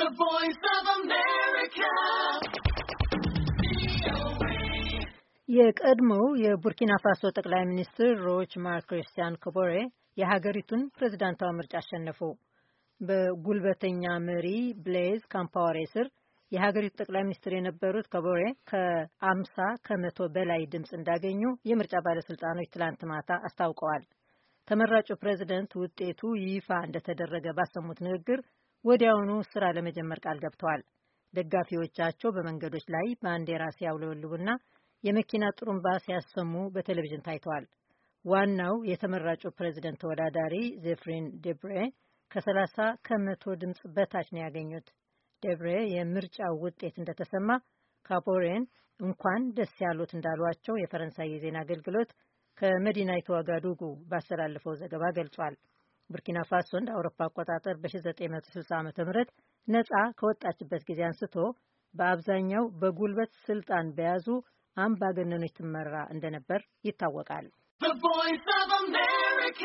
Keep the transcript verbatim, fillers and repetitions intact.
The Voice of America. የቀድሞው የቡርኪና ፋሶ ጠቅላይ ሚኒስትር ሮች ማርክ ክርስቲያን ኮቦሬ የሀገሪቱን ፕሬዝዳንታዊ ምርጫ አሸነፉ። በጉልበተኛ መሪ ብሌዝ ካምፓወሬ ስር የሀገሪቱ ጠቅላይ ሚኒስትር የነበሩት ኮቦሬ ከአምሳ ከመቶ በላይ ድምፅ እንዳገኙ የምርጫ ባለስልጣኖች ትላንት ማታ አስታውቀዋል። ተመራጩ ፕሬዝዳንት ውጤቱ ይፋ እንደተደረገ ባሰሙት ንግግር ወዲያውኑ ስራ ለመጀመር ቃል ገብተዋል። ደጋፊዎቻቸው በመንገዶች ላይ ባንዲራ ሲያውለበልቡና የመኪና ጥሩምባ ሲያሰሙ በቴሌቪዥን ታይተዋል። ዋናው የተመራጩ ፕሬዝዳንት ተወዳዳሪ ዜፍሪን ዴብሬ ከሰላሳ ከመቶ ድምፅ በታች ነው ያገኙት። ዴብሬ የምርጫው ውጤት እንደተሰማ ካፖሬን እንኳን ደስ ያሉት እንዳሏቸው የፈረንሳይ የዜና አገልግሎት ከመዲናይቱ ዋጋዱጉ ባስተላለፈው ዘገባ ገልጿል። ቡርኪና ፋሶ እንደ አውሮፓ አቆጣጠር በ1960 ዓመተ ምህረት ነፃ ከወጣችበት ጊዜ አንስቶ በአብዛኛው በጉልበት ስልጣን በያዙ አምባገነኖች ትመራ እንደነበር ይታወቃል። The Voice of America